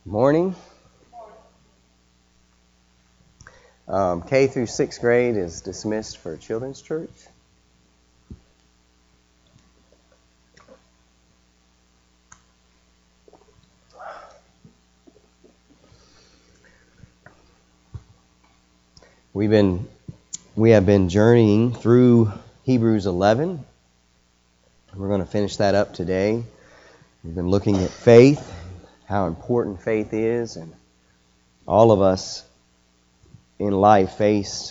Morning. K through 6th grade is dismissed for Children's Church. We have been journeying through Hebrews 11. We're going to finish that up today. We've been looking at faith, how important faith is, and all of us in life face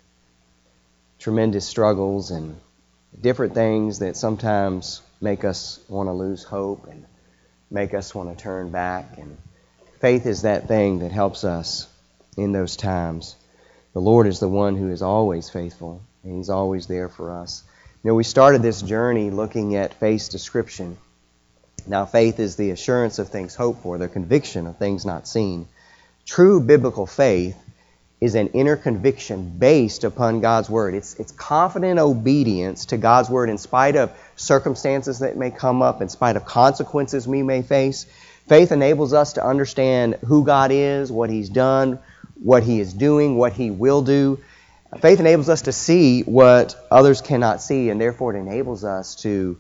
tremendous struggles and different things that sometimes make us want to lose hope and make us want to turn back. And faith is that thing that helps us in those times. The Lord is the one who is always faithful, and He's always there for us. You know, we started this journey looking at faith's description. Now, faith is the assurance of things hoped for, the conviction of things not seen. True biblical faith is an inner conviction based upon God's Word. It's confident obedience to God's Word in spite of circumstances that may come up, in spite of consequences we may face. Faith enables us to understand who God is, what He's done, what He is doing, what He will do. Faith enables us to see what others cannot see, and therefore it enables us to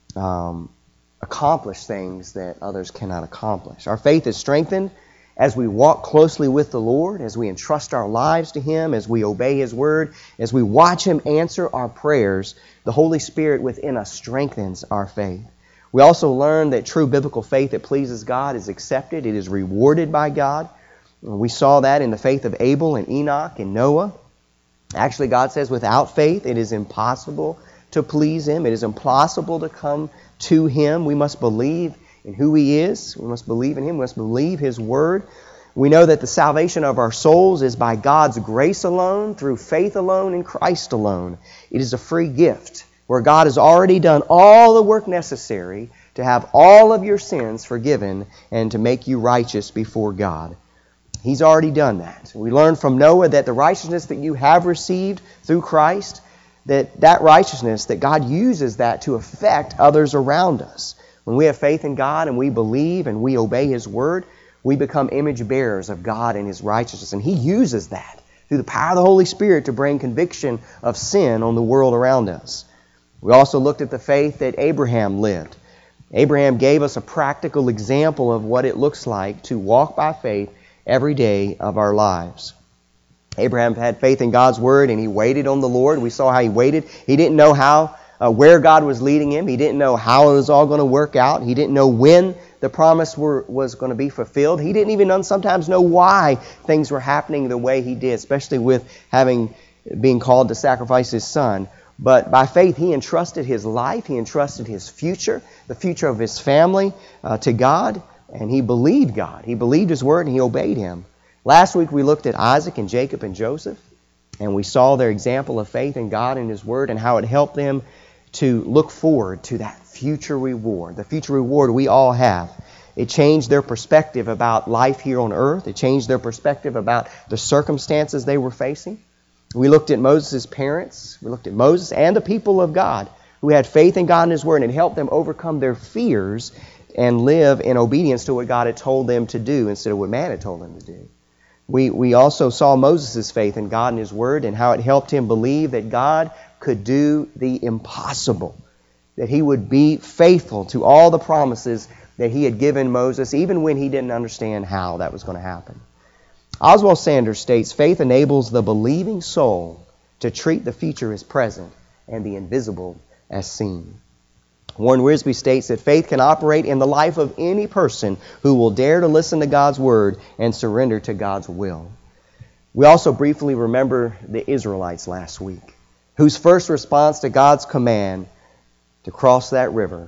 accomplish things that others cannot accomplish. Our faith is strengthened as we walk closely with the Lord, as we entrust our lives to Him, as we obey His Word, as we watch Him answer our prayers. The Holy Spirit within us strengthens our faith. We also learn that true biblical faith that pleases God is accepted. It is rewarded by God. We saw that in the faith of Abel and Enoch and Noah. Actually, God says without faith it is impossible to please Him. It is impossible to come to Him. We must believe in who He is. We must believe in Him. We must believe His Word. We know that the salvation of our souls is by God's grace alone, through faith alone, in Christ alone. It is a free gift where God has already done all the work necessary to have all of your sins forgiven and to make you righteous before God. He's already done that. We learn from Noah that the righteousness that you have received through Christ, that righteousness, that God uses that to affect others around us. When we have faith in God and we believe and we obey His Word, we become image bearers of God and His righteousness. And He uses that through the power of the Holy Spirit to bring conviction of sin on the world around us. We also looked at the faith that Abraham lived. Abraham gave us a practical example of what it looks like to walk by faith every day of our lives. Abraham had faith in God's Word and he waited on the Lord. We saw how he waited. He didn't know where God was leading him. He didn't know how it was all going to work out. He didn't know when the promise was going to be fulfilled. He didn't even sometimes know why things were happening the way he did, especially with being called to sacrifice his son. But by faith, he entrusted his life, he entrusted his future, the future of his family, to God. And he believed God. He believed His Word and he obeyed Him. Last week we looked at Isaac and Jacob and Joseph. And we saw their example of faith in God and His Word and how it helped them to look forward to that future reward. The future reward we all have. It changed their perspective about life here on earth. It changed their perspective about the circumstances they were facing. We looked at Moses' parents. We looked at Moses and the people of God who had faith in God and His Word, and it helped them overcome their fears and live in obedience to what God had told them to do instead of what man had told them to do. We also saw Moses' faith in God and His Word and how it helped him believe that God could do the impossible, that He would be faithful to all the promises that He had given Moses, even when he didn't understand how that was going to happen. Oswald Sanders states, faith enables the believing soul to treat the future as present and the invisible as seen. Warren Wiersbe states that faith can operate in the life of any person who will dare to listen to God's Word and surrender to God's will. We also briefly remember the Israelites last week, whose first response to God's command to cross that river,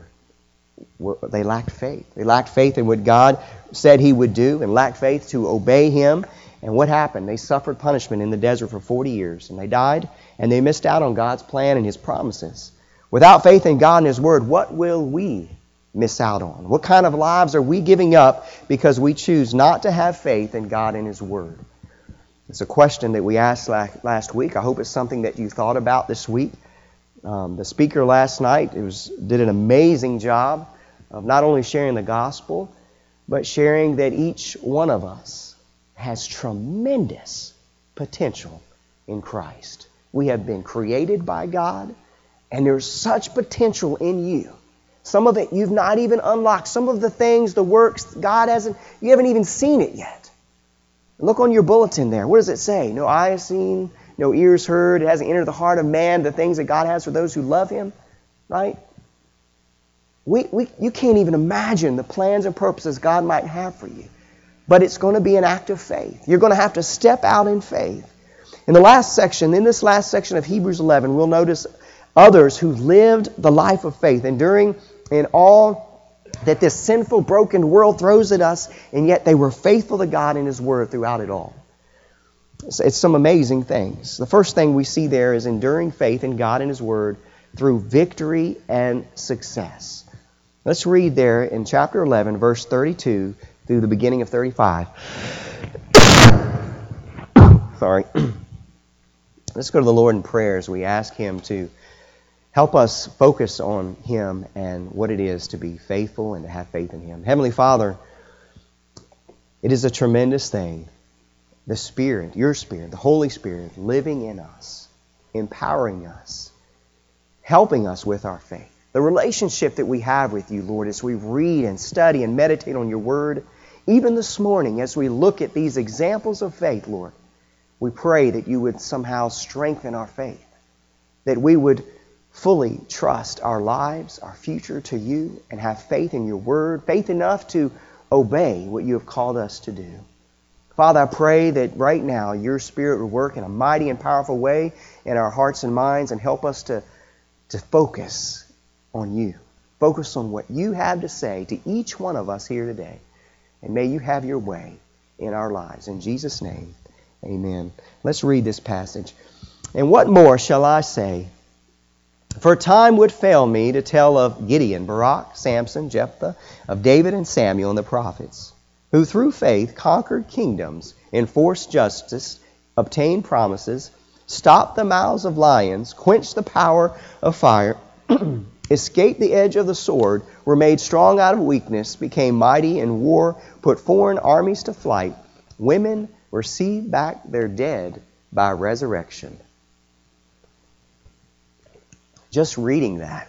they lacked faith. They lacked faith in what God said He would do and lacked faith to obey Him. And what happened? They suffered punishment in the desert for 40 years, and they died, and they missed out on God's plan and His promises. Without faith in God and His Word, what will we miss out on? What kind of lives are we giving up because we choose not to have faith in God and His Word? It's a question that we asked last week. I hope it's something that you thought about this week. The speaker last night did an amazing job of not only sharing the gospel, but sharing that each one of us has tremendous potential in Christ. We have been created by God, and there's such potential in you. Some of it you've not even unlocked. Some of the things, the works, you haven't even seen it yet. Look on your bulletin there. What does it say? No eye has seen, no ears heard. It hasn't entered the heart of man, the things that God has for those who love Him. Right? You can't even imagine the plans and purposes God might have for you. But it's going to be an act of faith. You're going to have to step out in faith. In this last section of Hebrews 11, we'll notice others who lived the life of faith, enduring in all that this sinful, broken world throws at us, and yet they were faithful to God and His Word throughout it all. It's some amazing things. The first thing we see there is enduring faith in God and His Word through victory and success. Let's read there in chapter 11, verse 32 through the beginning of 35. Sorry. Let's go to the Lord in prayer as we ask Him to help us focus on Him and what it is to be faithful and to have faith in Him. Heavenly Father, it is a tremendous thing. The Spirit, your Spirit, the Holy Spirit, living in us, empowering us, helping us with our faith. The relationship that we have with you, Lord, as we read and study and meditate on your Word, even this morning as we look at these examples of faith, Lord, we pray that you would somehow strengthen our faith, that we would fully trust our lives, our future to you, and have faith in your Word, faith enough to obey what you have called us to do. Father, I pray that right now your Spirit would work in a mighty and powerful way in our hearts and minds and help us to focus on you. Focus on what you have to say to each one of us here today. And may you have your way in our lives. In Jesus' name, amen. Let's read this passage. And what more shall I say? For time would fail me to tell of Gideon, Barak, Samson, Jephthah, of David and Samuel and the prophets, who through faith conquered kingdoms, enforced justice, obtained promises, stopped the mouths of lions, quenched the power of fire, escaped the edge of the sword, were made strong out of weakness, became mighty in war, put foreign armies to flight. Women received back their dead by resurrection. Just reading that,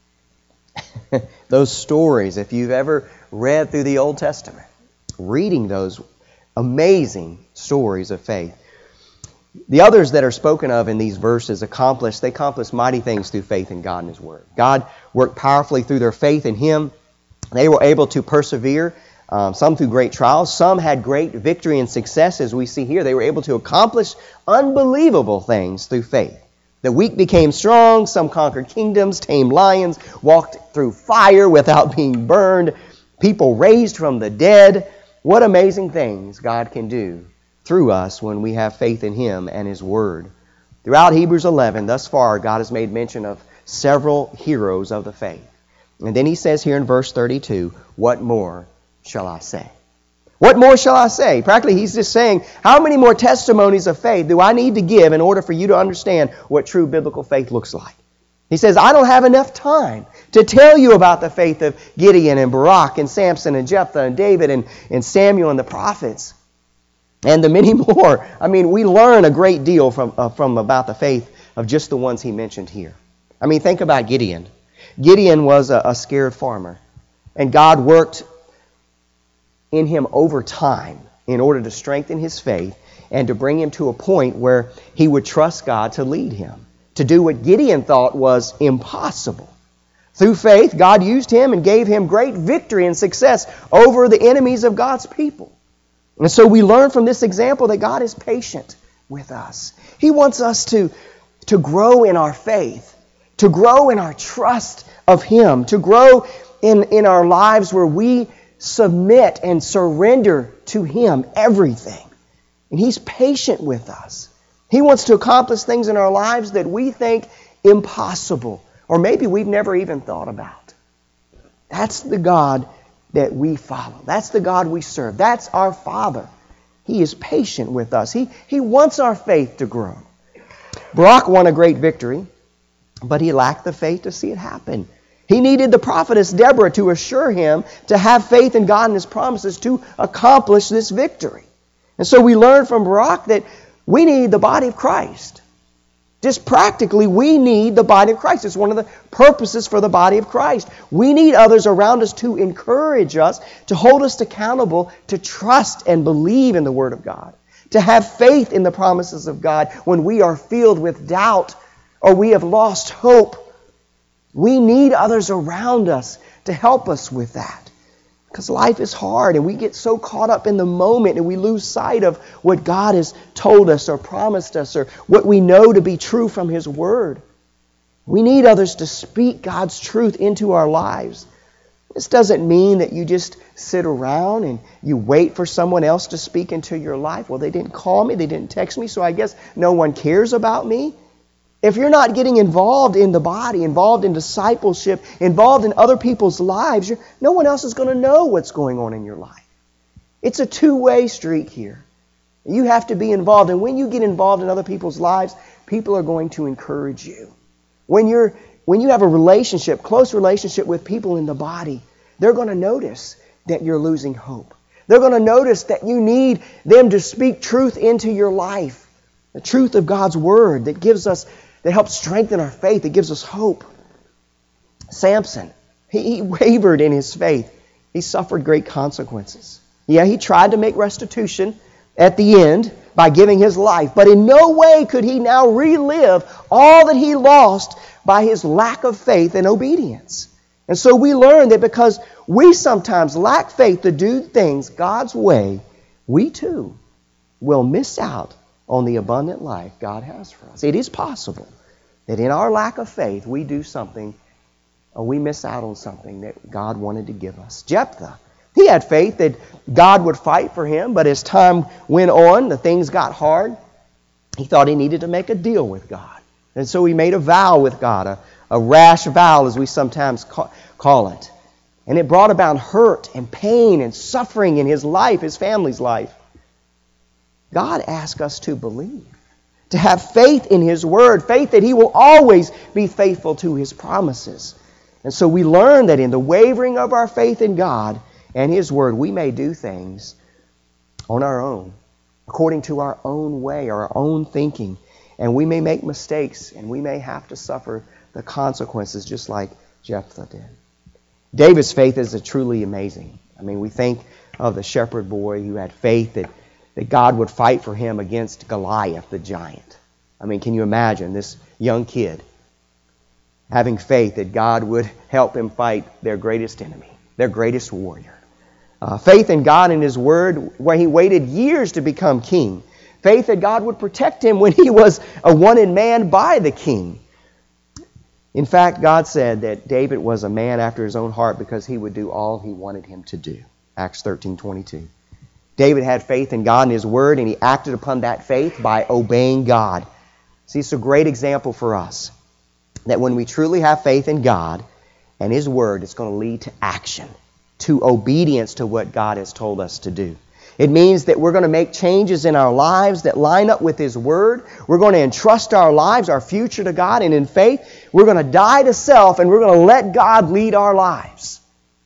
those stories, if you've ever read through the Old Testament, reading those amazing stories of faith. The others that are spoken of in these verses accomplished mighty things through faith in God and His Word. God worked powerfully through their faith in Him. They were able to persevere, some through great trials. Some had great victory and success, as we see here. They were able to accomplish unbelievable things through faith. The weak became strong. Some conquered kingdoms, tamed lions, walked through fire without being burned. People raised from the dead. What amazing things God can do through us when we have faith in Him and His Word. Throughout Hebrews 11, thus far, God has made mention of several heroes of the faith. And then He says here in verse 32, what more shall I say? What more shall I say? Practically, He's just saying, how many more testimonies of faith do I need to give in order for you to understand what true biblical faith looks like? He says, I don't have enough time to tell you about the faith of Gideon and Barak and Samson and Jephthah and David and Samuel and the prophets and the many more. I mean, we learn a great deal from about the faith of just the ones he mentioned here. I mean, think about Gideon. Gideon was a scared farmer, and God worked in him over time in order to strengthen his faith and to bring him to a point where he would trust God to lead him, to do what Gideon thought was impossible. Through faith, God used him and gave him great victory and success over the enemies of God's people. And so we learn from this example that God is patient with us. He wants us to grow in our faith, to grow in our trust of Him, to grow in our lives where we submit and surrender to Him everything. And He's patient with us. He wants to accomplish things in our lives that we think impossible, or maybe we've never even thought about. That's the God that we follow. That's the God we serve. That's our Father. He is patient with us. He wants our faith to grow. Barak won a great victory, but he lacked the faith to see it happen. He needed the prophetess Deborah to assure him to have faith in God and His promises to accomplish this victory. And so we learn from Barak that we need the body of Christ. Just practically, we need the body of Christ. It's one of the purposes for the body of Christ. We need others around us to encourage us, to hold us accountable, to trust and believe in the Word of God, to have faith in the promises of God when we are filled with doubt or we have lost hope. We need others around us to help us with that. Because life is hard and we get so caught up in the moment and we lose sight of what God has told us or promised us or what we know to be true from His Word. We need others to speak God's truth into our lives. This doesn't mean that you just sit around and you wait for someone else to speak into your life. Well, they didn't call me, they didn't text me, so I guess no one cares about me. If you're not getting involved in the body, involved in discipleship, involved in other people's lives, no one else is going to know what's going on in your life. It's a two-way street here. You have to be involved. And when you get involved in other people's lives, people are going to encourage you. When you have a relationship, close relationship with people in the body, they're going to notice that you're losing hope. They're going to notice that you need them to speak truth into your life. The truth of God's Word that helps strengthen our faith, that gives us hope. Samson, he wavered in his faith. He suffered great consequences. Yeah, he tried to make restitution at the end by giving his life, but in no way could he now relive all that he lost by his lack of faith and obedience. And so we learn that because we sometimes lack faith to do things God's way, we too will miss out on the abundant life God has for us. It is possible that in our lack of faith, we do something or we miss out on something that God wanted to give us. Jephthah, he had faith that God would fight for him, but as time went on, the things got hard. He thought he needed to make a deal with God. And so he made a vow with God, a rash vow as we sometimes call it. And it brought about hurt and pain and suffering in his life, his family's life. God asks us to believe, to have faith in His Word, faith that He will always be faithful to His promises. And so we learn that in the wavering of our faith in God and His Word, we may do things on our own, according to our own way or our own thinking. And we may make mistakes and we may have to suffer the consequences just like Jephthah did. David's faith is truly amazing. I mean, we think of the shepherd boy who had faith that God would fight for him against Goliath, the giant. I mean, can you imagine this young kid having faith that God would help him fight their greatest enemy, their greatest warrior? Faith in God and His Word, where he waited years to become king. Faith that God would protect him when he was a wanted man by the king. In fact, God said that David was a man after His own heart because he would do all He wanted him to do. Acts 13:22. David had faith in God and His Word, and he acted upon that faith by obeying God. See, it's a great example for us that when we truly have faith in God and His Word, it's going to lead to action, to obedience to what God has told us to do. It means that we're going to make changes in our lives that line up with His Word. We're going to entrust our lives, our future to God, and in faith, we're going to die to self and we're going to let God lead our lives.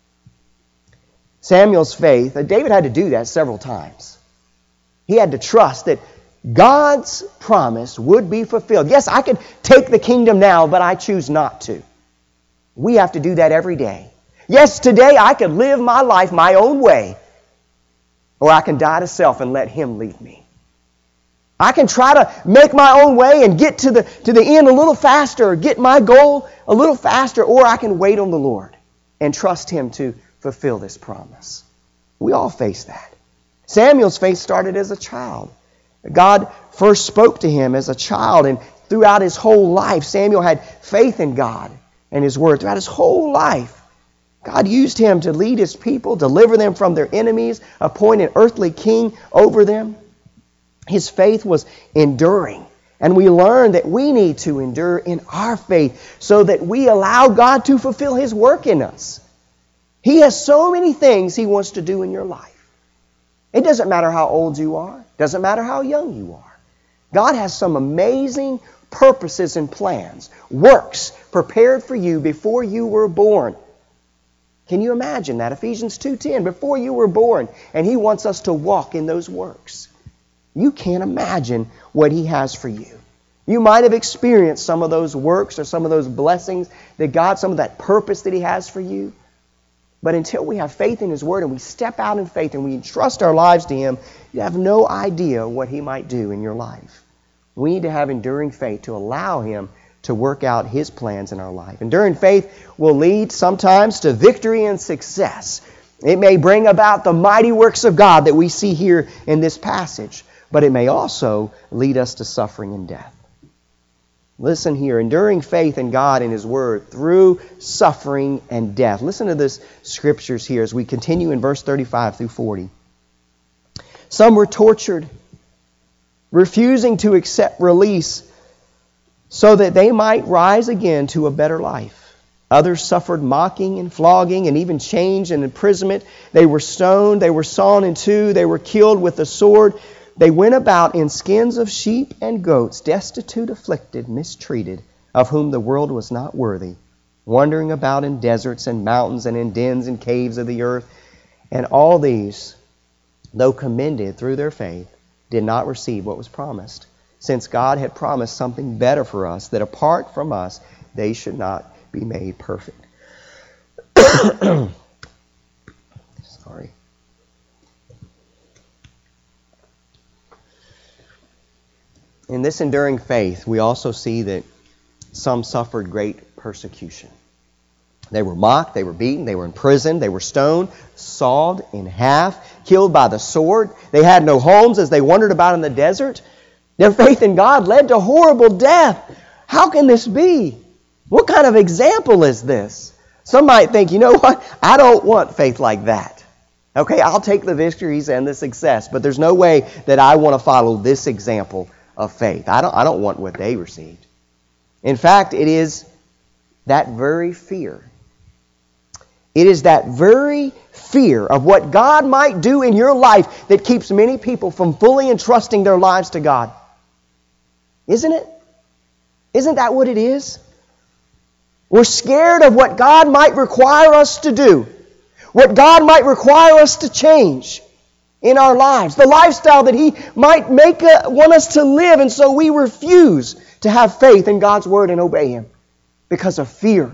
Samuel's faith, David had to do that several times. He had to trust that God's promise would be fulfilled. Yes, I could take the kingdom now, but I choose not to. We have to do that every day. Yes, today I could live my life my own way, or I can die to self and let Him lead me. I can try to make my own way and get to the end a little faster, or get my goal a little faster, or I can wait on the Lord and trust Him to fulfill this promise. We all face that. Samuel's faith started as a child. God first spoke to him as a child, and throughout his whole life, Samuel had faith in God and His Word. Throughout his whole life, God used him to lead His people, deliver them from their enemies, appoint an earthly king over them. His faith was enduring. And we learn that we need to endure in our faith so that we allow God to fulfill His work in us. He has so many things He wants to do in your life. It doesn't matter how old you are. It doesn't matter how young you are. God has some amazing purposes and plans, works prepared for you before you were born. Can you imagine that? Ephesians 2:10, before you were born, and He wants us to walk in those works. You can't imagine what He has for you. You might have experienced some of those works or some of those blessings that God, some of that purpose that He has for you. But until we have faith in His Word and we step out in faith and we entrust our lives to Him, you have no idea what He might do in your life. We need to have enduring faith to allow Him to work out His plans in our life. Enduring faith will lead sometimes to victory and success. It may bring about the mighty works of God that we see here in this passage, but it may also lead us to suffering and death. Listen here, enduring faith in God and His Word through suffering and death. Listen to this scriptures here as we continue in verse 35 through 40. Some were tortured, refusing to accept release so that they might rise again to a better life. Others suffered mocking and flogging and even chains and imprisonment. They were stoned, they were sawn in two, they were killed with the sword. They went about in skins of sheep and goats, destitute, afflicted, mistreated, of whom the world was not worthy, wandering about in deserts and mountains and in dens and caves of the earth. And all these, though commended through their faith, did not receive what was promised, since God had promised something better for us, that apart from us they should not be made perfect. Sorry. In this enduring faith, we also see that some suffered great persecution. They were mocked, they were beaten, they were imprisoned, they were stoned, sawed in half, killed by the sword. They had no homes as they wandered about in the desert. Their faith in God led to horrible death. How can this be? What kind of example is this? Some might think, you know what? I don't want faith like that. Okay, I'll take the victories and the success, but there's no way that I want to follow this example of faith. I don't want what they received. In fact, it is that very fear. It is that very fear of what God might do in your life that keeps many people from fully entrusting their lives to God. Isn't it? Isn't that what it is? We're scared of what God might require us to do, what God might require us to change in our lives, the lifestyle that He might want us to live, and so we refuse to have faith in God's Word and obey Him because of fear.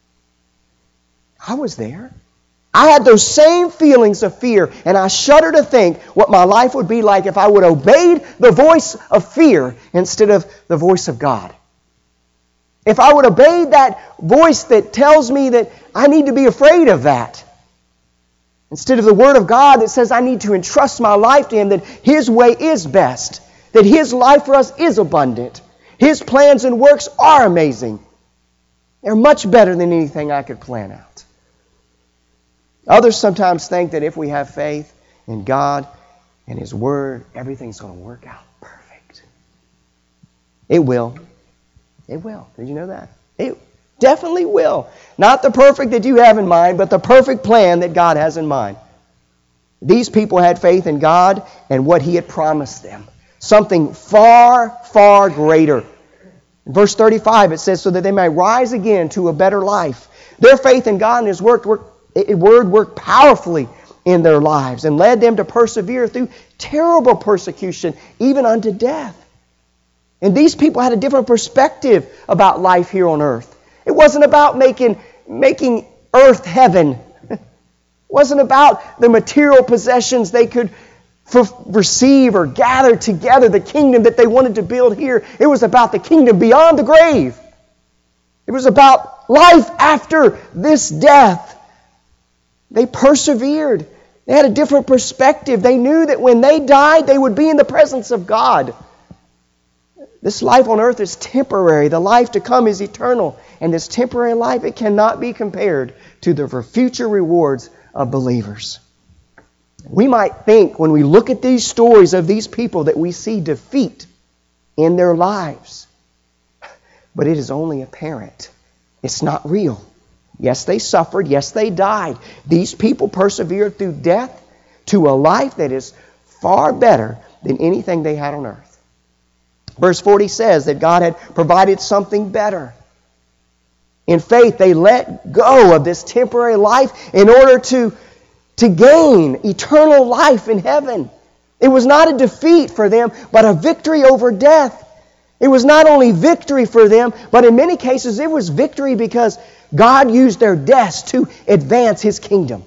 I was there. I had those same feelings of fear, and I shudder to think what my life would be like if I would have obeyed the voice of fear instead of the voice of God. If I would obey that voice that tells me that I need to be afraid of that, instead of the Word of God that says I need to entrust my life to Him, that His way is best, that His life for us is abundant, His plans and works are amazing. They're much better than anything I could plan out. Others sometimes think that if we have faith in God and His Word, everything's going to work out perfect. It will. It will. Did you know that? It definitely will. Not the perfect that you have in mind, but the perfect plan that God has in mind. These people had faith in God and what He had promised them. Something far, far greater. In verse 35 it says, so that they may rise again to a better life. Their faith in God and His Word worked powerfully in their lives and led them to persevere through terrible persecution, even unto death. And these people had a different perspective about life here on earth. It wasn't about making earth heaven. It wasn't about the material possessions they could receive or gather together, the kingdom that they wanted to build here. It was about the kingdom beyond the grave. It was about life after this death. They persevered. They had a different perspective. They knew that when they died, they would be in the presence of God. This life on earth is temporary. The life to come is eternal. And this temporary life, it cannot be compared to the future rewards of believers. We might think when we look at these stories of these people that we see defeat in their lives. But it is only apparent. It's not real. Yes, they suffered. Yes, they died. These people persevered through death to a life that is far better than anything they had on earth. Verse 40 says that God had provided something better. In faith, they let go of this temporary life in order to gain eternal life in heaven. It was not a defeat for them, but a victory over death. It was not only victory for them, but in many cases it was victory because God used their deaths to advance His kingdom.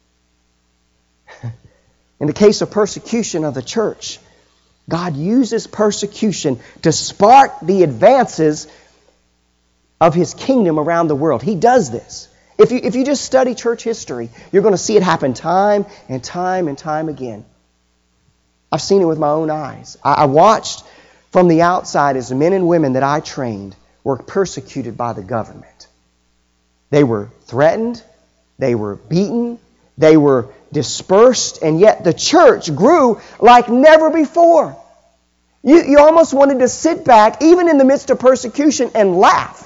In the case of persecution of the church, God uses persecution to spark the advances of His kingdom around the world. He does this. If you just study church history, you're going to see it happen time and time and time again. I've seen it with my own eyes. I watched from the outside as the men and women that I trained were persecuted by the government. They were threatened, they were beaten, they were dispersed, and yet the church grew like never before. You almost wanted to sit back, even in the midst of persecution, and laugh.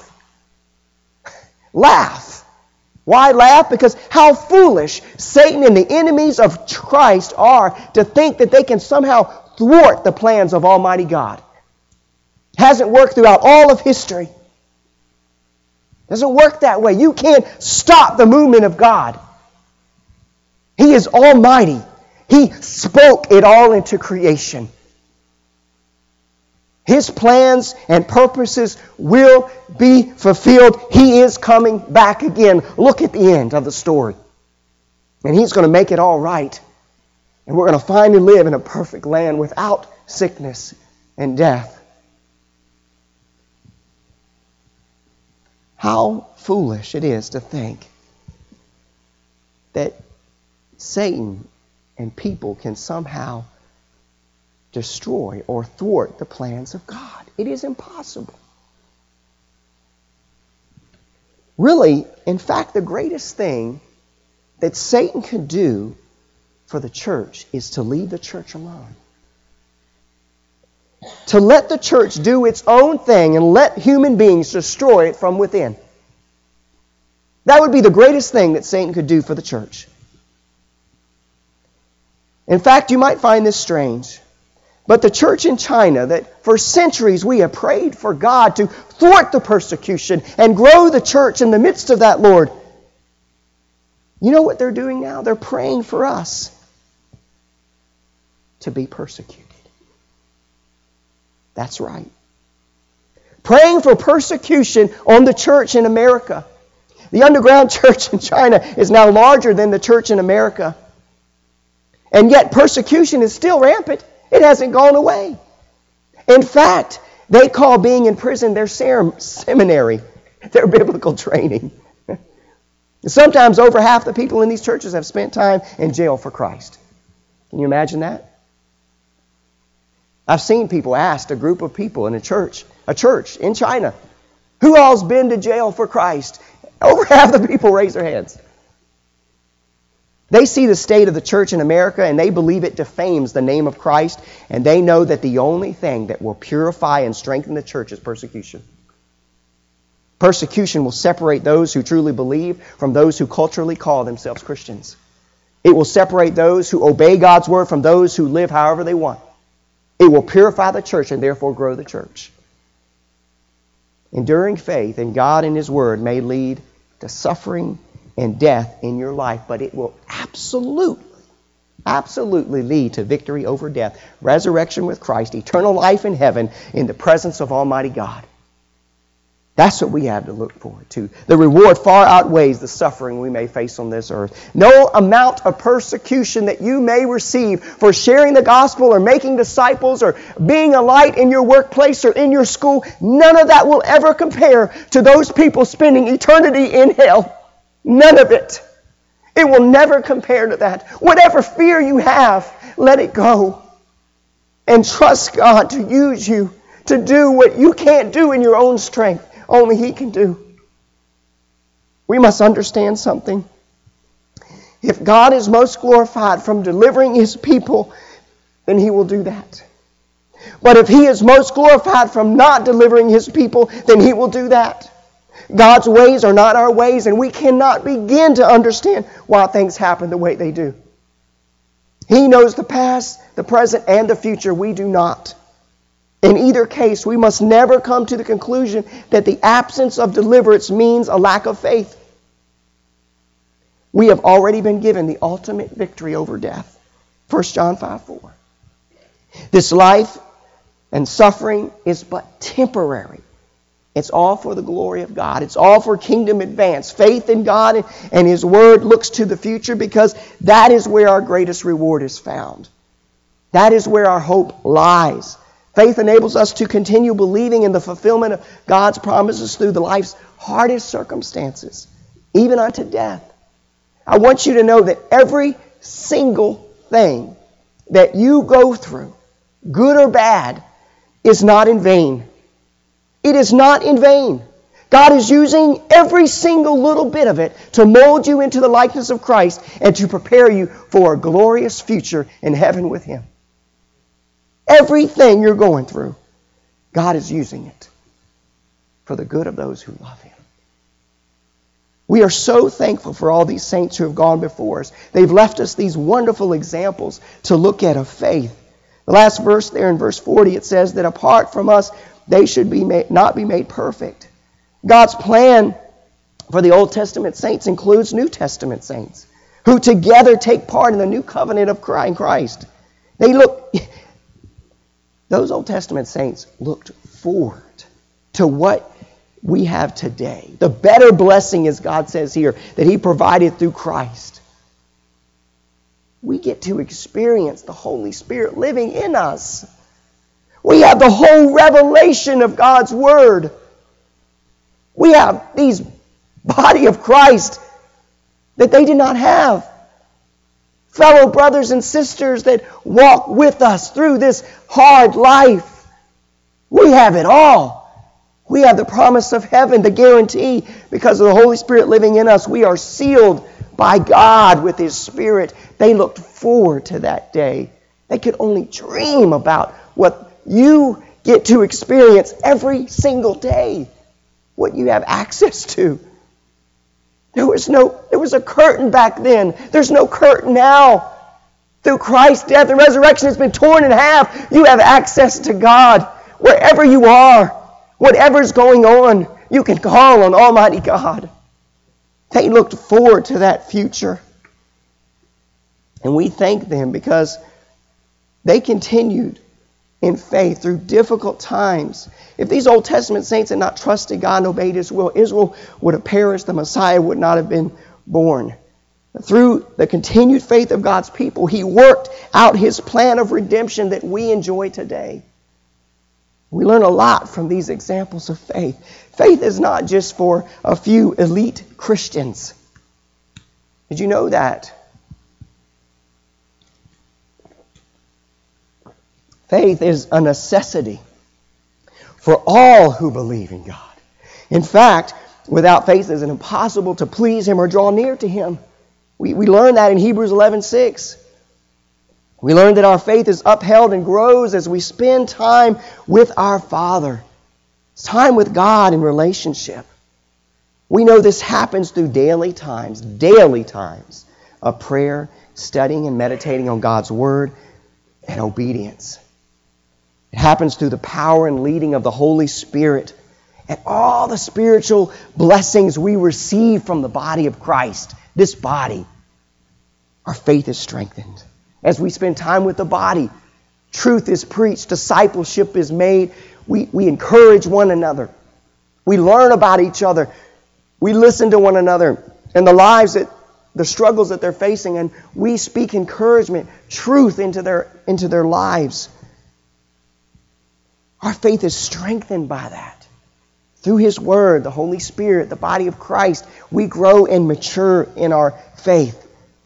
Laugh. Why laugh? Because how foolish Satan and the enemies of Christ are to think that they can somehow thwart the plans of Almighty God. Hasn't worked throughout all of history. Doesn't work that way. You can't stop the movement of God. He is almighty. He spoke it all into creation. His plans and purposes will be fulfilled. He is coming back again. Look at the end of the story. And He's going to make it all right. And we're going to finally live in a perfect land without sickness and death. How foolish it is to think that Satan and people can somehow destroy or thwart the plans of God. It is impossible. Really, in fact, the greatest thing that Satan could do for the church is to leave the church alone. To let the church do its own thing and let human beings destroy it from within. That would be the greatest thing that Satan could do for the church. In fact, you might find this strange, but the church in China, that for centuries we have prayed for God to thwart the persecution and grow the church in the midst of that, Lord. You know what they're doing now? They're praying for us to be persecuted. That's right. Praying for persecution on the church in America. The underground church in China is now larger than the church in America. And yet persecution is still rampant. It hasn't gone away. In fact, they call being in prison their seminary, their biblical training. Sometimes over half the people in these churches have spent time in jail for Christ. Can you imagine that? I've seen people ask a group of people in a church in China, who all's been to jail for Christ? Over half the people raise their hands. They see the state of the church in America and they believe it defames the name of Christ, and they know that the only thing that will purify and strengthen the church is persecution. Persecution will separate those who truly believe from those who culturally call themselves Christians. It will separate those who obey God's word from those who live however they want. It will purify the church and therefore grow the church. Enduring faith in God and His Word may lead to suffering and death in your life, but it will absolutely lead to victory over death, resurrection with Christ, eternal life in heaven in the presence of Almighty God. That's what we have to look forward to. The reward far outweighs the suffering we may face on this earth. No amount of persecution that you may receive for sharing the gospel or making disciples or being a light in your workplace or in your school, none of that will ever compare to those people spending eternity in hell. None of it. It will never compare to that. Whatever fear you have, let it go. And trust God to use you to do what you can't do in your own strength. Only He can do. We must understand something. If God is most glorified from delivering His people, then He will do that. But if He is most glorified from not delivering His people, then He will do that. God's ways are not our ways, and we cannot begin to understand why things happen the way they do. He knows the past, the present, and the future. We do not. In either case, we must never come to the conclusion that the absence of deliverance means a lack of faith. We have already been given the ultimate victory over death. 1 John 5:4. This life and suffering is but temporary. It's all for the glory of God. It's all for kingdom advance. Faith in God and His Word looks to the future because that is where our greatest reward is found. That is where our hope lies. Faith enables us to continue believing in the fulfillment of God's promises through the life's hardest circumstances, even unto death. I want you to know that every single thing that you go through, good or bad, is not in vain. It is not in vain. God is using every single little bit of it to mold you into the likeness of Christ and to prepare you for a glorious future in heaven with Him. Everything you're going through, God is using it for the good of those who love Him. We are so thankful for all these saints who have gone before us. They've left us these wonderful examples to look at of faith. The last verse there in verse 40, it says that apart from us, they should not be made perfect. God's plan for the Old Testament saints includes New Testament saints who together take part in the new covenant of Christ. Those Old Testament saints looked forward to what we have today. The better blessing, as God says here, that He provided through Christ. We get to experience the Holy Spirit living in us. We have the whole revelation of God's Word. We have these body of Christ that they did not have. Fellow brothers and sisters that walk with us through this hard life. We have it all. We have the promise of heaven, the guarantee, because of the Holy Spirit living in us. We are sealed by God with His Spirit. They looked forward to that day. They could only dream about what you get to experience every single day, what you have access to. There was a curtain back then. There's no curtain now. Through Christ's death and resurrection, it's been torn in half. You have access to God wherever you are. Whatever's going on, you can call on Almighty God. They looked forward to that future. And we thank them because they continued in faith through difficult times. If these Old Testament saints had not trusted God and obeyed His will, Israel would have perished. The Messiah would not have been born. Through the continued faith of God's people, He worked out His plan of redemption that we enjoy today. We learn a lot from these examples of faith. Faith is not just for a few elite Christians. Did you know that? Faith is a necessity for all who believe in God. In fact, without faith it is impossible to please Him or draw near to Him. We learn that in Hebrews 11:6. We learn that our faith is upheld and grows as we spend time with our Father. It's time with God in relationship. We know this happens through daily times of prayer, studying and meditating on God's Word, and obedience. It happens through the power and leading of the Holy Spirit and all the spiritual blessings we receive from the body of Christ, this body. Our faith is strengthened. As we spend time with the body, truth is preached, discipleship is made. We encourage one another. We learn about each other. We listen to one another and the struggles that they're facing, and we speak encouragement, truth into their lives. Our faith is strengthened by that. Through His Word, the Holy Spirit, the body of Christ, we grow and mature in our faith.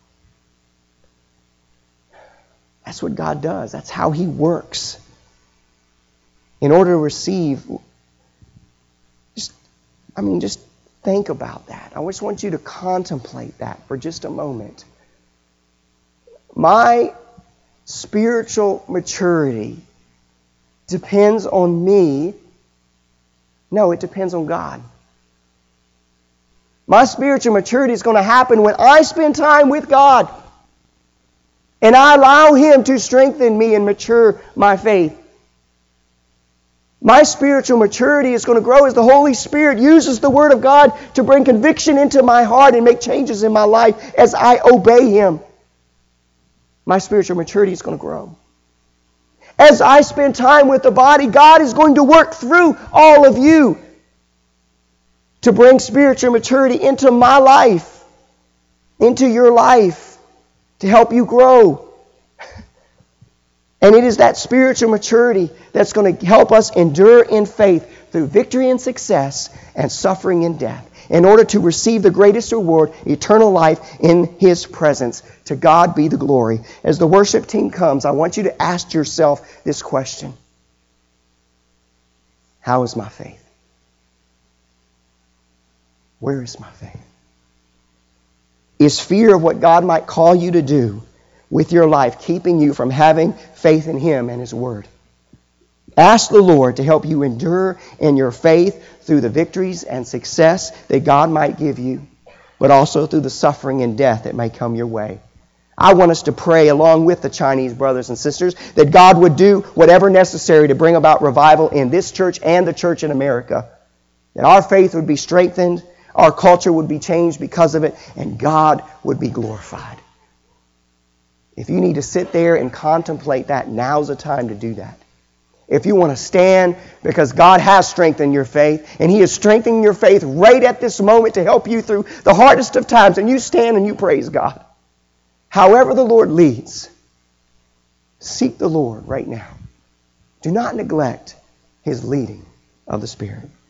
That's what God does. That's how He works. In order to receive, just think about that. I just want you to contemplate that for just a moment. My spiritual maturity depends on me. No, it depends on God. My spiritual maturity is going to happen when I spend time with God. And I allow Him to strengthen me and mature my faith. My spiritual maturity is going to grow as the Holy Spirit uses the Word of God to bring conviction into my heart and make changes in my life as I obey Him. My spiritual maturity is going to grow. As I spend time with the body, God is going to work through all of you to bring spiritual maturity into my life, into your life, to help you grow. And it is that spiritual maturity that's going to help us endure in faith through victory and success and suffering and death in order to receive the greatest reward, eternal life in His presence. To God be the glory. As the worship team comes, I want you to ask yourself this question. How is my faith? Where is my faith? Is fear of what God might call you to do with your life keeping you from having faith in Him and His Word? Ask the Lord to help you endure in your faith through the victories and success that God might give you, but also through the suffering and death that may come your way. I want us to pray along with the Chinese brothers and sisters that God would do whatever necessary to bring about revival in this church and the church in America. That our faith would be strengthened, our culture would be changed because of it, and God would be glorified. If you need to sit there and contemplate that, now's the time to do that. If you want to stand, because God has strengthened your faith, and He is strengthening your faith right at this moment to help you through the hardest of times, and you stand and you praise God. However the Lord leads, seek the Lord right now. Do not neglect His leading of the Spirit.